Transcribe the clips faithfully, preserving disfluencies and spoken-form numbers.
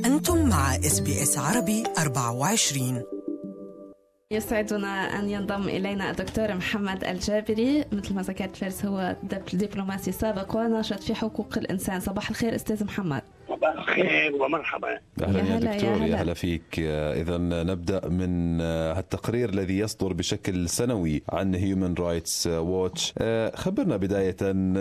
أنتم مع إس بي إس عربي أربعة وعشرين. يسعدنا أن ينضم إلينا الدكتور محمد الجابري. مثل ما ذكرت فارس هو دبلوماسي سابق وناشط في حقوق الإنسان. صباح الخير أستاذ محمد. صباح الخير ومرحبا. أهلا يا دكتور، يا هلا فيك. إذا نبدأ من التقرير الذي يصدر بشكل سنوي عن هيومن رايتس ووتش. خبرنا بداية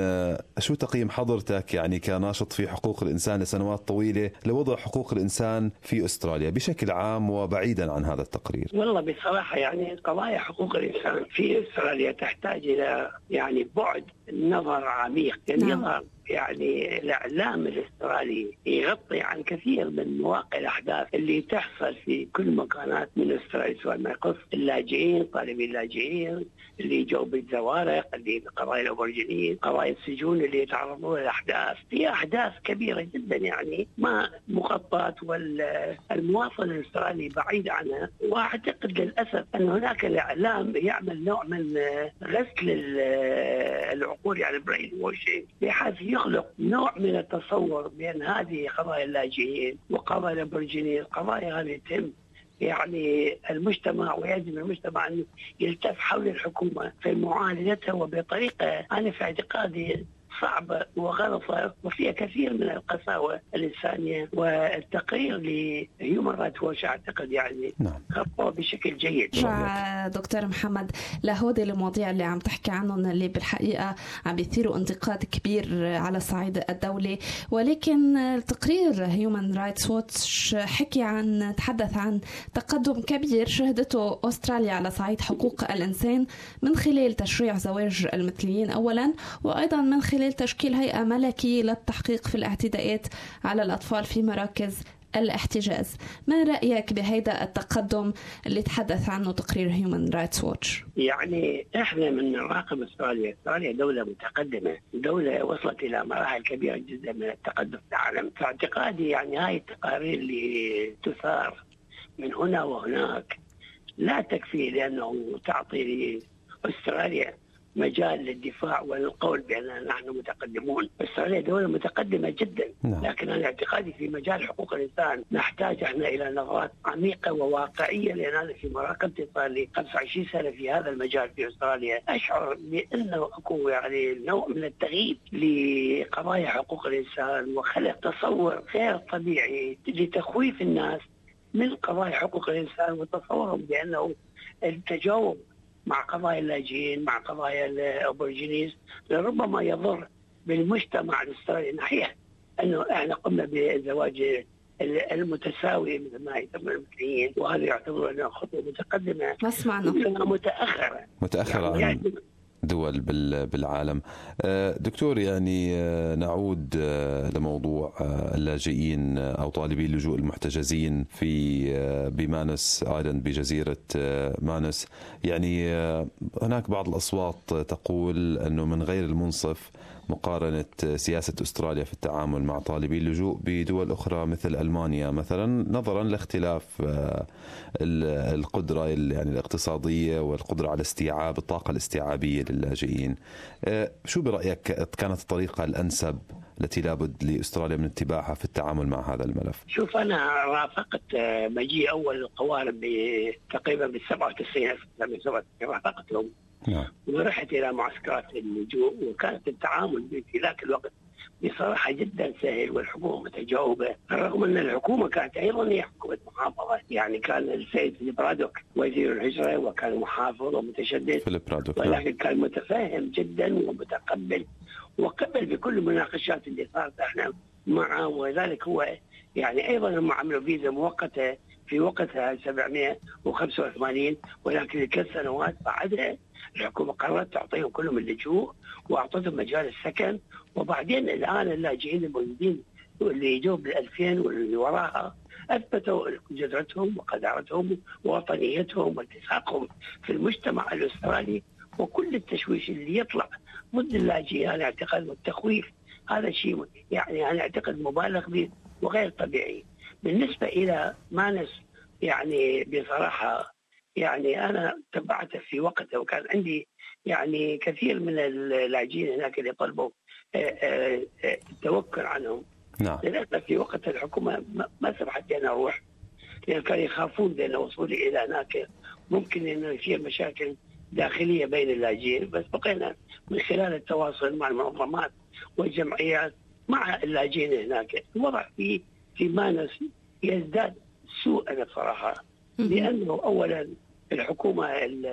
شو تقييم حضرتك يعني كناشط في حقوق الإنسان لسنوات طويلة لوضع حقوق الإنسان في أستراليا بشكل عام وبعيدا عن هذا التقرير؟ والله بصراحة يعني قضايا حقوق الإنسان في أستراليا تحتاج إلى يعني بعد نظر عميق. يعني يظهر يعني الإعلام الأسترالي يغطي عن كثير من مواقع الأحداث اللي تحصل في كل مكانات من أستراليا، سواء ما يخص اللاجئين، طالبي اللاجئين اللي جو بالزوارق، اللي قضايا الأبورجينيين، قضايا السجون اللي يتعرضون للأحداث. في أحداث كبيرة جدا يعني ما مغطاة والمواطن الأسترالي بعيد عنها. وأعتقد للأسف أن هناك الإعلام يعمل نوع من غسل العقول، يعني برين ووشينج، بحيث يخلق نوع من التصور بأن هذه قضايا اللاجئين وقضايا الأبورجينيين قضايا هذه تهم يعني المجتمع، ويجب المجتمع أن يلتف حول الحكومة في معالجتها وبطريقة أنا في اعتقادي صعبة وغلطة وفيها كثير من القساوة الإنسانية. والتقرير لهيومن رايتس ووتش أعتقد يعني خطوة بشكل جيد. دكتور محمد، لهودي المواضيع اللي عم تحكي عنهم اللي بالحقيقة عم بيثيروا انتقاد كبير على الصعيد الدولي، ولكن التقرير هيومن رايتس ووتش حكي عن تحدث عن تقدم كبير شهدته أستراليا على صعيد حقوق الإنسان من خلال تشريع زواج المثليين أولا، وأيضا من خلال تشكيل هيئة ملكية للتحقيق في الاعتداءات على الأطفال في مراكز الاحتجاز. ما رأيك بهذا التقدم اللي تحدث عنه تقرير هيومن رايتس ووتش؟ يعني احنا من نراقب استراليا، استراليا دولة متقدمة، دولة وصلت إلى مراحل كبيرة جدا من التقدم في العالم. في اعتقادي يعني هاي التقارير اللي تثار من هنا وهناك لا تكفي، لأنه تعطي استراليا مجال للدفاع والقول بأننا نحن متقدمون. أستراليا دولة متقدمة جدا، لكن أنا اعتقادي في مجال حقوق الإنسان نحتاج احنا إلى نظرات عميقة وواقعية، لأن أنا في مراقبتي صار لي خمسة وعشرين سنة في هذا المجال في أستراليا، أشعر بأنه أكو يعني نوع من التغيير لقضايا حقوق الإنسان وخلق تصور غير طبيعي لتخويف الناس من قضايا حقوق الإنسان وتصورهم بأنه التجاوب مع قضايا اللاجئين مع قضايا الأبورجينيز ربما يضر بالمجتمع الاسترالي. ناحية أنه احنا قمنا بالزواج المتساوي مثل ما يسمى المثليين، وهذا يعتبر أنه خطوة متقدمة متأخرة متأخرة يعني عن دول بالعالم. دكتور، يعني نعود لموضوع اللاجئين أو طالبي اللجوء المحتجزين في بمانس آيلاند بجزيرة مانس. يعني هناك بعض الأصوات تقول أنه من غير المنصف مقارنة سياسة أستراليا في التعامل مع طالبي اللجوء بدول أخرى مثل ألمانيا مثلا، نظرا لاختلاف القدرة يعني الاقتصادية والقدرة على استيعاب الطاقة الاستيعابية للاجئين. شو برأيك كانت الطريقة الأنسب التي لابد لأستراليا من اتباعها في التعامل مع هذا الملف؟ شوف، أنا رافقت مجيء أول القوارب تقريبا بالسبعة وتسعين رافقتهم نعم. ورحت إلى معسكرات اللجوء، وكانت التعامل في ذاك الوقت بصراحة جدا سهل والحكومة متجاوبة، رغم أن الحكومة كانت أيضا هي حكومة محافظة. يعني كان السيد فيليب برادوك وزير الهجرة وكان محافظ ومتشدد، ولكن كان متفاهم جدا ومتقبل وقبل بكل المناقشات اللي صارت احنا معه. وذلك هو يعني أيضا هم عملوا فيزا مؤقتة في وقتها سبعمائة وخمسة وثمانين، ولكن لثلاث سنوات بعدها الحكومة قررت تعطيهم كلهم اللجوء وأعطتهم مجال السكن. وبعدين الآن اللاجئين الموجودين اللي يجوا بالألفين واللي وراها أثبتوا جدرتهم وقدرتهم ووطنيتهم والتصاقهم في المجتمع الأسترالي. وكل التشويش اللي يطلع ضد اللاجئين أنا أعتقد والتخويف هذا شيء يعني أنا أعتقد مبالغ به وغير طبيعي. بالنسبة إلى مانس يعني بصراحة يعني أنا تبعته في وقته، وكان عندي يعني كثير من اللاجئين هناك اللي طلبوا التوكل عنهم نعم. للأسف في وقت الحكومة ما سمحت لي أن أروح، لأن كانوا يخافون بأن وصولي إلى هناك ممكن أن في مشاكل داخلية بين اللاجئين. بس بقينا من خلال التواصل مع المنظمات والجمعيات مع اللاجئين هناك. الوضع في في مانس يزداد سوءا بصراحة، لأنه أولا الحكومة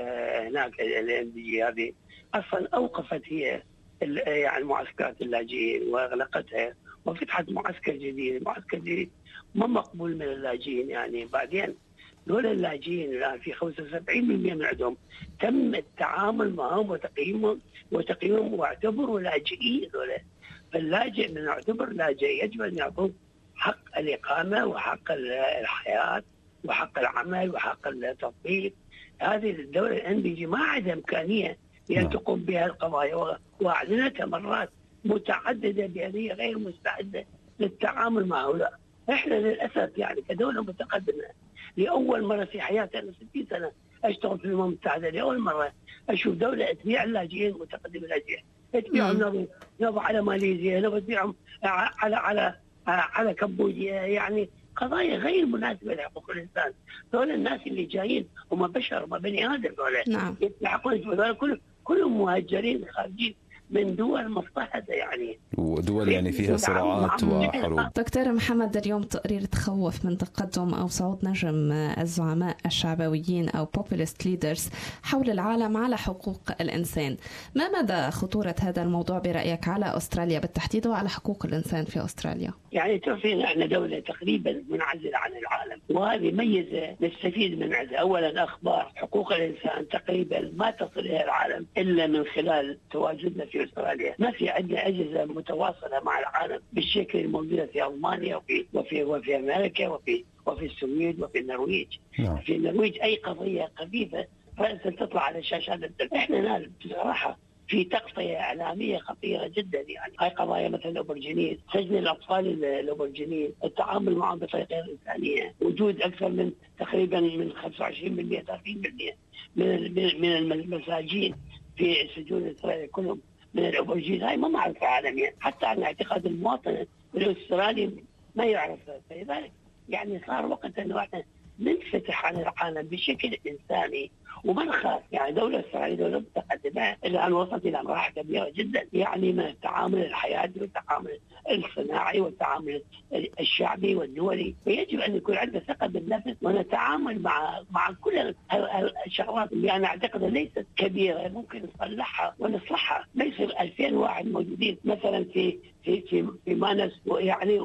هناك الام دي جي هذه أصلا أوقفت هي يعني معسكرات اللاجئين وأغلقتها وفتحت معسكر جديد. معسكر جديد ما مقبول من اللاجئين. يعني بعدين دول اللاجئين الآن في خمسة وسبعين بالمئة من عندهم تم التعامل معهم وتقييمهم وتقييمهم واعتبروا لاجئين دول. فاللاجئ من يعتبر لاجئ يجب أن يعطوه حق الإقامة وحق الحياة وحق العمل وحق التطبيق. هذه الدولة الان بي جي ما عندها إمكانية بأن تقوم بها القضايا، وأعلنتها مرات متعددة بأن هي غير مستعدة للتعامل مع هؤلاء. إحنا للأسف يعني كدولة متقدمة لأول مرة في حياتي أنا ستين سنة أشتغل في الأمم المتحدة، لأول مرة أشوف دولة تبيع اللاجئين متقدمة اللاجئين، تبيعهم نبغى على ماليزيا، نبغى تبيعهم على على على كمبوديا. يعني قضايا غير مناسبة لحقوق الإنسان. دول الناس اللي جايين هم بشر، هم بني آدم دول. نعم. يستحقون دول كل كلهم مهاجرين خارجين من دول مضطهدة يعني ودول يعني فيها صراعات وحروب. دكتور محمد، اليوم تقرير تخوف من تقدم أو صعود نجم الزعماء الشعبويين أو populist leaders حول العالم على حقوق الإنسان. ما مدى خطورة هذا الموضوع برأيك على أستراليا بالتحديد وعلى حقوق الإنسان في أستراليا؟ يعني تعرفين احنا دولة تقريبا منعزلة عن العالم، وهذه ميزة نستفيد من عندها. أولا أخبار حقوق الإنسان تقريبا ما تصل إلى العالم إلا من خلال تواجدنا في أستراليا. ما في عندنا أجهزة متواصلة مع العالم بالشكل الموجودة في ألمانيا وفي وفي وفي أمريكا وفي وفي السويد وفي النرويج. نعم. في النرويج أي قضية خفيفة رأسا تطلع على شاشات. إحنا نال بصراحة في تغطية إعلامية خطيرة جدا. يعني هاي قضايا مثل الأوبرجينيين، سجن الأطفال الأوبرجينيين، التعامل معهم بطريقة غير إنسانية، وجود أكثر من تقريبا من خمسة وعشرين بالمئة ثلاثين بالمئة من من المساجين في سجون إسرائيل كلهم من الأوبرجين. هاي ما معروفة عالميا، حتى عن اعتقاد المواطن الأسترالي ما يعرفها. فلذلك يعني صار وقت أنه احنا ننفتح على العالم بشكل إنساني وما نخاف. يعني دولة إسرائيل دولة متقدمة الآن وصلت إلى مراحل كبيرة جدا، يعني من التعامل الحياتي والتعامل الصناعي والتعامل الشعبي والدولي. ويجب أن يكون عندنا ثقة بالنفس ونتعامل مع مع كل الشغلات اللي أنا أعتقد ليست كبيرة ممكن نصلحها ونصلحها. ليس ألفين واحد موجودين مثلا في في في في مانس يعني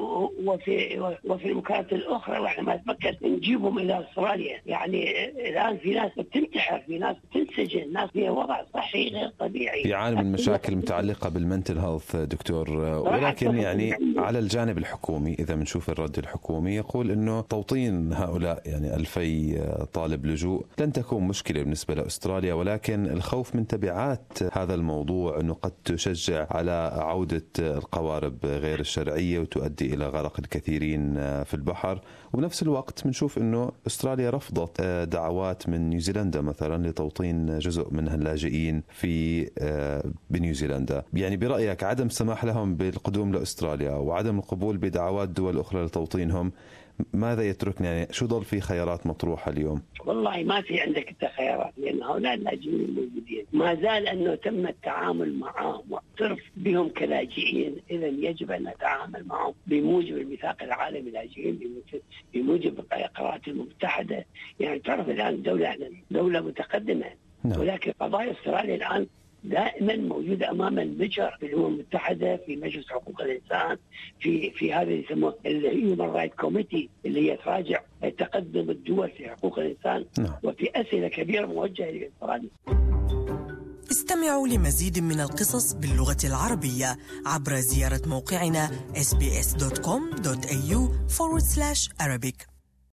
وفي وفي المكانات الأخرى، وإحنا ما نفكر نجيبهم إلى أستراليا. يعني الآن في ناس بتنتحر، في ناس بتنسجن، ناس في وضع صحي غير طبيعي، يعاني من مشاكل متعلقة بالمنتل هيلث دكتور. ولكن يعني على الجانب الحكومي إذا بنشوف الرد الحكومي يقول إنه توطين هؤلاء يعني ألفي طالب لجوء لن تكون مشكلة بالنسبة لأستراليا، ولكن الخوف من تبعات هذا الموضوع أنه قد تشجع على عودة القوارب غير الشرعية وتؤدي إلى غرق الكثيرين في البحر. وبنفس الوقت بنشوف أنه أستراليا رفضت دعوات من نيوزيلندا مثلا لتوطين جزء من اللاجئين في بنيوزيلندا. يعني برأيك عدم السماح لهم بالقدوم لأستراليا وعدم القبول بدعوات دول أخرى لتوطينهم ماذا يتركنا؟ يعني شو ضل في خيارات مطروحة اليوم؟ والله ما في عندك خيارات، لأن هؤلاء اللاجئين الموجودين ما زال أنه تم التعامل معهم واعترف بهم كلاجئين. إذا يجب أن نتعامل معهم بموجب الميثاق العالمي للاجئين، بموجب القرارات المتحدة. يعني تعرف الآن دولة دولة متقدمة. نعم. ولكن قضايا أستراليا الآن دائما موجودة أمام المجر في الأمم المتحدة، في مجلس حقوق الإنسان، في في هذا اللي يسموه الهيومن رايت كوميتي اللي هي تراجع تقدم الدول في حقوق الإنسان. نعم. وفي أسئلة كبيرة موجهة لأستراليا. استمعوا لمزيد من القصص باللغة العربية عبر زيارة موقعنا إس بي إس دوت كوم دوت إيه يو فورورد سلاش أرابيك.